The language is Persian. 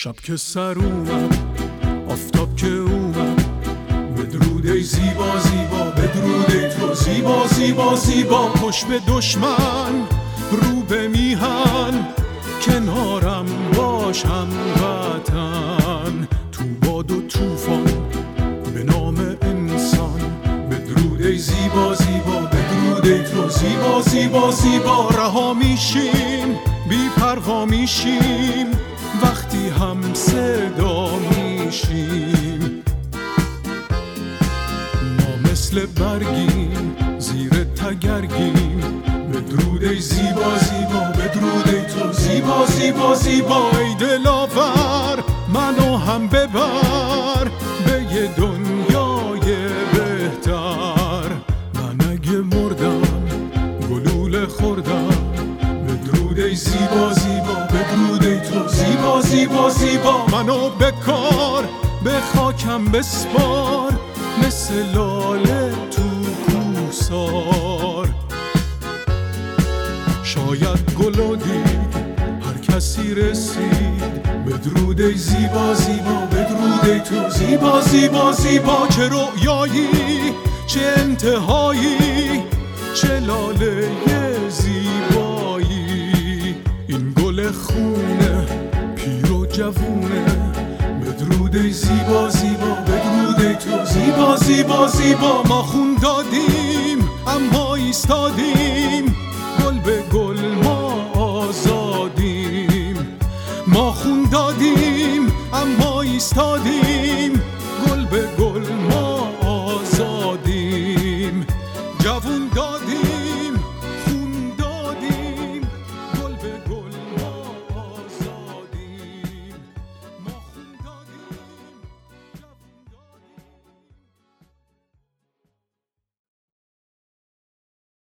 شب که سر اومد آفتاب که اومد، بدرود ای زیبا زیبا، بدرود ای تو زیبا زیبا زیبا. پشت به دشمن رو به میهن، کنارم باش هموطن. تو باد و طوفان به نام انسان، بدرود ای زیبا زیبا، بدرود ای تو زیبا زیبا زیبا. رها میشیم بی پروا میشیم وقتی هم صدا میشیم. ما مثل برگیم زیر تگرگیم، بدرود ای زیبا زیبا، بدرود ای تو زیبا زیبا زیبا. ای دلاور منو هم ببر به یه دنیای بهتر. من اگه مردم گلوله خوردم، بدرود ای زیبا زیبا، بدرود ای تو زیبا زیبا زیبا. منو بکار به خاکم بسپار، مثل لاله تو کوسار. شاید گلو دید هر کسی رسید، بدرود ای زیبا زیبا، بدرود ای تو زیبا زیبا زیبا. چه رویایی چه انتهایی، چه لاله زیبایی. این گل خونه پیر و جوونه، بدرود ای زیبا زیبا، بدرود ای تو زیبا زیبا زیبا. ما خون دادیم اما ایستادیم، گل به گل ما آزادیم. ما خون دادیم اما ایستادیم، گل به گل ما